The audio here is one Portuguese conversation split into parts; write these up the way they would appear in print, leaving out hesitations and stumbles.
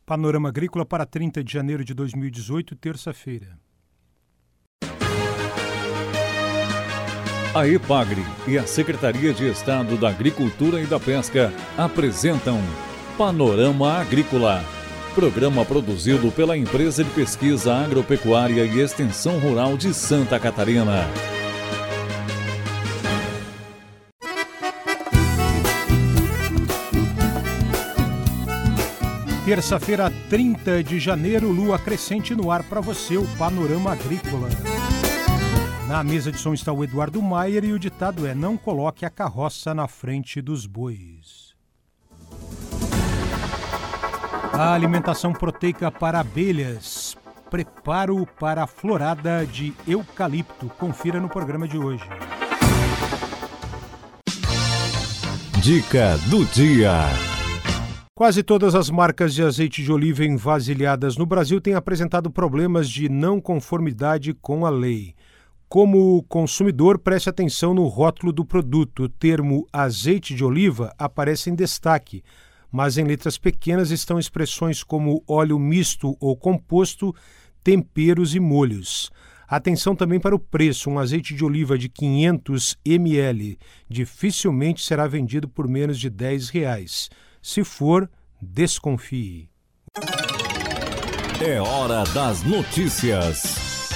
Panorama Agrícola para 30 de janeiro de 2018, terça-feira. A EPAGRE e a Secretaria de Estado da Agricultura e da Pesca apresentam Panorama Agrícola, programa produzido pela Empresa de Pesquisa Agropecuária e Extensão Rural de Santa Catarina. Terça-feira, 30 de janeiro, lua crescente no ar para você, o Panorama Agrícola. Na mesa de som está o Eduardo Maier e o ditado é: não coloque a carroça na frente dos bois. A alimentação proteica para abelhas. Preparo para a florada de eucalipto. Confira no programa de hoje. Dica do dia. Quase todas as marcas de azeite de oliva envasilhadas no Brasil têm apresentado problemas de não conformidade com a lei. Como consumidor, preste atenção no rótulo do produto. O termo azeite de oliva aparece em destaque, mas em letras pequenas estão expressões como óleo misto ou composto, temperos e molhos. Atenção também para o preço. Um azeite de oliva de 500 ml dificilmente será vendido por menos de R$10. Se for, desconfie. É hora das notícias.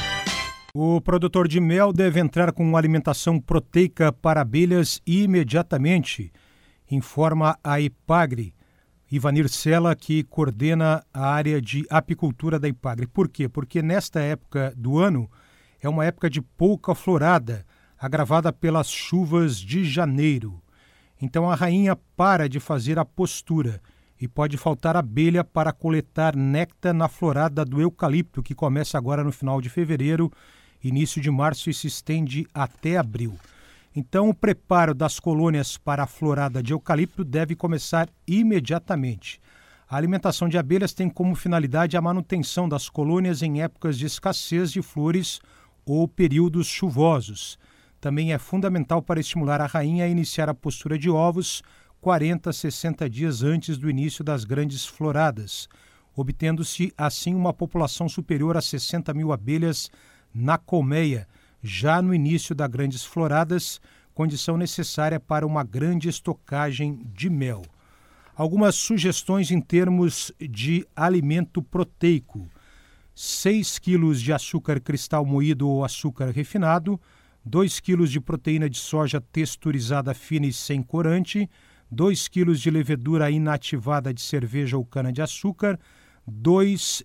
O produtor de mel deve entrar com uma alimentação proteica para abelhas imediatamente, informa a EPAGRE. Ivanir Sela, que coordena a área de apicultura da EPAGRE. Por quê? Porque nesta época do ano é uma época de pouca florada, agravada pelas chuvas de janeiro. Então a rainha para de fazer a postura e pode faltar abelha para coletar néctar na florada do eucalipto, que começa agora no final de fevereiro, início de março e se estende até abril. Então o preparo das colônias para a florada de eucalipto deve começar imediatamente. A alimentação de abelhas tem como finalidade a manutenção das colônias em épocas de escassez de flores ou períodos chuvosos. Também é fundamental para estimular a rainha a iniciar a postura de ovos 40 a 60 dias antes do início das grandes floradas, obtendo-se assim uma população superior a 60 mil abelhas na colmeia, já no início das grandes floradas, condição necessária para uma grande estocagem de mel. Algumas sugestões em termos de alimento proteico: 6 kg de açúcar cristal moído ou açúcar refinado, 2 kg de proteína de soja texturizada fina e sem corante, 2 kg de levedura inativada de cerveja ou cana-de-açúcar, 2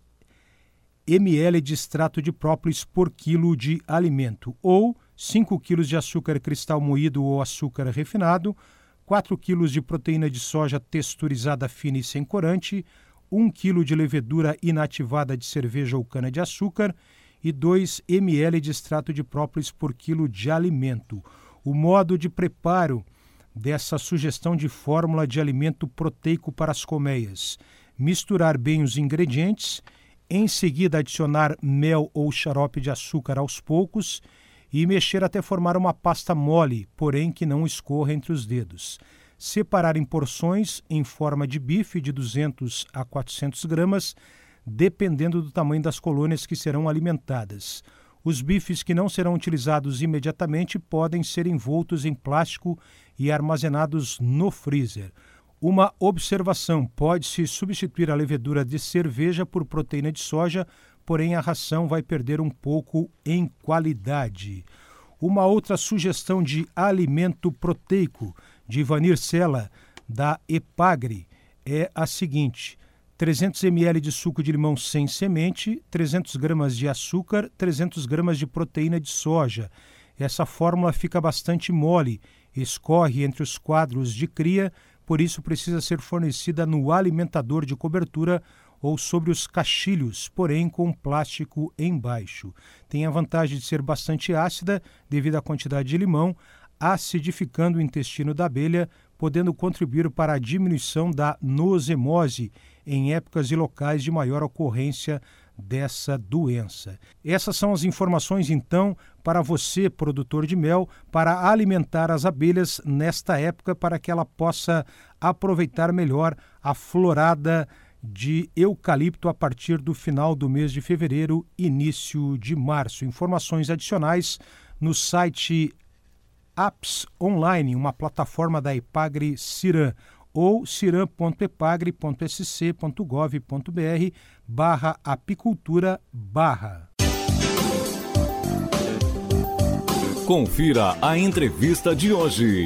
ml de extrato de própolis por quilo de alimento, ou 5 kg de açúcar cristal moído ou açúcar refinado, 4 kg de proteína de soja texturizada fina e sem corante, 1 kg de levedura inativada de cerveja ou cana-de-açúcar, e 2 ml de extrato de própolis por quilo de alimento. O modo de preparo dessa sugestão de fórmula de alimento proteico para as colmeias: misturar bem os ingredientes, em seguida adicionar mel ou xarope de açúcar aos poucos e mexer até formar uma pasta mole, porém que não escorra entre os dedos. Separar em porções em forma de bife de 200 a 400 gramas, dependendo do tamanho das colônias que serão alimentadas. Os bifes que não serão utilizados imediatamente podem ser envoltos em plástico e armazenados no freezer. Uma observação: pode-se substituir a levedura de cerveja por proteína de soja, porém a ração vai perder um pouco em qualidade. Uma outra sugestão de alimento proteico de Ivanir Sela, da EPAGRE, é a seguinte: 300 ml de suco de limão sem semente, 300 gramas de açúcar, 300 gramas de proteína de soja. Essa fórmula fica bastante mole, escorre entre os quadros de cria, por isso precisa ser fornecida no alimentador de cobertura ou sobre os caixilhos, porém com plástico embaixo. Tem a vantagem de ser bastante ácida devido à quantidade de limão, acidificando o intestino da abelha, podendo contribuir para a diminuição da noosemose em épocas e locais de maior ocorrência dessa doença. Essas são as informações, então, para você, produtor de mel, para alimentar as abelhas nesta época, para que ela possa aproveitar melhor a florada de eucalipto a partir do final do mês de fevereiro, início de março. Informações adicionais no site Apps Online, uma plataforma da Epagre Ciram, ou ciram.epagre.sc.gov.br/apicultura/. Confira a entrevista de hoje.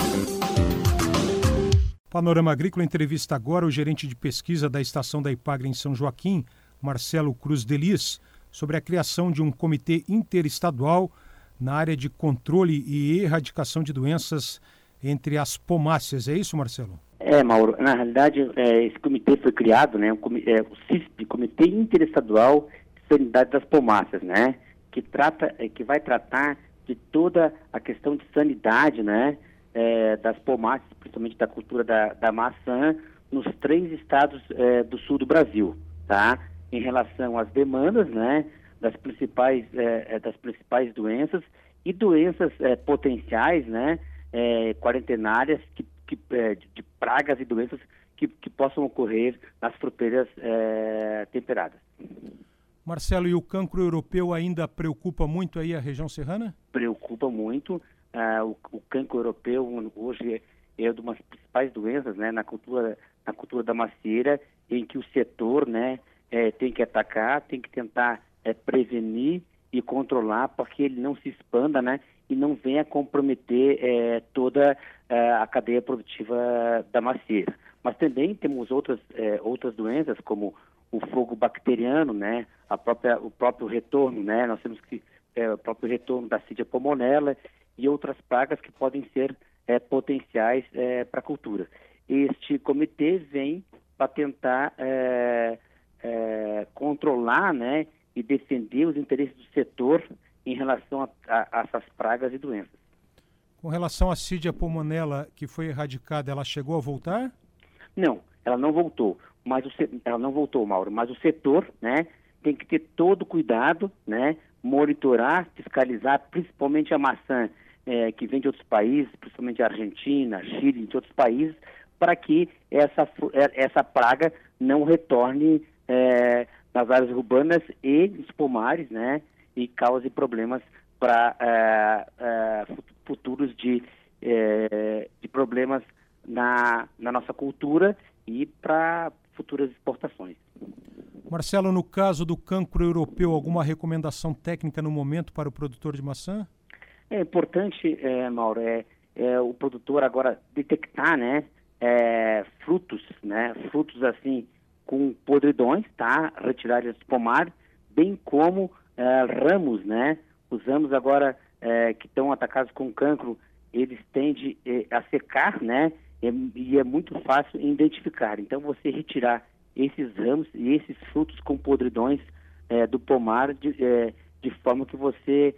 Panorama Agrícola entrevista agora o gerente de pesquisa da estação da Epagre em São Joaquim, Marcelo Cruz Delis, sobre a criação de um comitê interestadual na área de controle e erradicação de doenças entre as pomáceas. É isso, Marcelo? Mauro, na realidade, esse comitê foi criado, né, o CISP, Comitê Interestadual de Sanidade das Pomáceas, né, que vai tratar de toda a questão de sanidade, né, das pomáceas, principalmente da cultura da maçã, nos 3 estados do sul do Brasil, tá? Em relação às demandas, né, das principais doenças e doenças potenciais, né, quarentenárias de pragas e doenças que possam ocorrer nas fruteiras temperadas. Marcelo, e o cancro europeu ainda preocupa muito aí a região serrana? Preocupa muito. O cancro europeu hoje é uma das principais doenças, né, na cultura da macieira, em que o setor, né, tem que atacar, tem que tentar prevenir e controlar para que ele não se expanda, né, e não venha comprometer toda a cadeia produtiva da macieira. Mas também temos outras doenças, como o fogo bacteriano, né, o próprio retorno, né, nós temos o próprio retorno da Cydia pulmonella e outras pragas que podem ser potenciais para a cultura. Este comitê vem para tentar controlar, né, e defender os interesses do setor em relação a essas pragas e doenças. Com relação à Cydia pulmonella que foi erradicada, ela chegou a voltar? Não, ela não voltou. Ela não voltou, Mauro, mas o setor, né, tem que ter todo cuidado, né, monitorar, fiscalizar, principalmente a maçã que vem de outros países, principalmente a Argentina, Chile, de outros países, para que essa praga não retorne nas áreas urbanas e nos pomares, né, e cause problemas para futuros de problemas na nossa cultura e para futuras exportações. Marcelo, no caso do cancro europeu, alguma recomendação técnica no momento para o produtor de maçã? É importante, Mauro, o produtor agora detectar, né, frutos assim com podridões, tá? Retirar eles do pomar, bem como ramos, né? Os ramos agora que estão atacados com cancro, eles tendem a secar, né? E é muito fácil identificar. Então, você retirar esses ramos e esses frutos com podridões do pomar de forma que você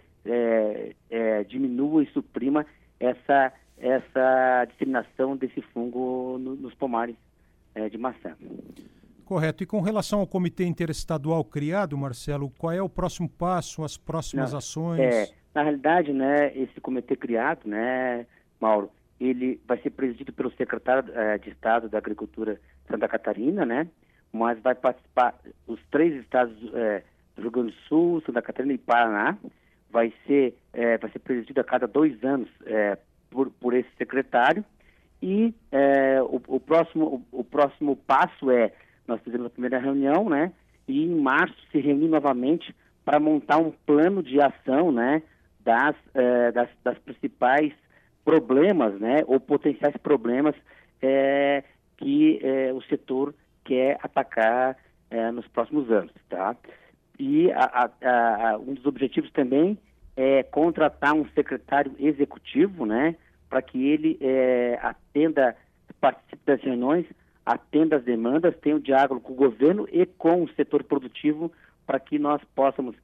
diminua e suprima essa disseminação desse fungo nos pomares de maçã. Correto. E com relação ao comitê interestadual criado, Marcelo, qual é o próximo passo, as próximas ações? Na realidade, né, esse comitê criado, né, Mauro, ele vai ser presidido pelo secretário de Estado da Agricultura de Santa Catarina, né, mas vai participar os 3 estados do Rio Grande do Sul, Santa Catarina e Paraná. Vai ser presidido a cada 2 anos por esse secretário. E o próximo passo nós fizemos a primeira reunião, né, e em março se reunir novamente para montar um plano de ação, né, das principais problemas, né, ou potenciais problemas que o setor quer atacar nos próximos anos, tá? E um dos objetivos também é contratar um secretário executivo, né, para que ele participe das reuniões, atenda as demandas, tenha um diálogo com o governo e com o setor produtivo, para que nós possamos,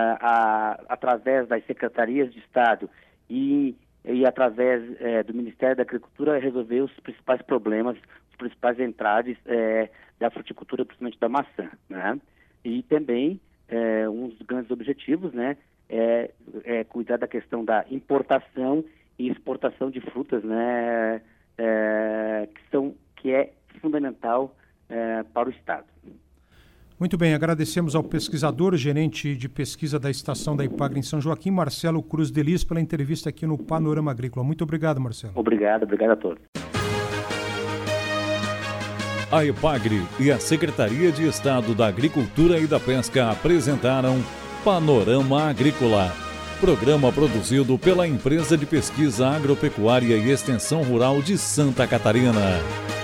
através das secretarias de Estado e através do Ministério da Agricultura, resolver os principais problemas, os principais entraves da fruticultura, principalmente da maçã, né? E também um dos grandes objetivos, né, é cuidar da questão da importação e exportação de frutas, né, que é fundamental para o Estado. Muito bem, agradecemos ao pesquisador, gerente de pesquisa da estação da IPAGRE em São Joaquim, Marcelo Cruz de Lis, pela entrevista aqui no Panorama Agrícola. Muito obrigado, Marcelo. Obrigado a todos. A IPAGRE e a Secretaria de Estado da Agricultura e da Pesca apresentaram Panorama Agrícola, programa produzido pela Empresa de Pesquisa Agropecuária e Extensão Rural de Santa Catarina.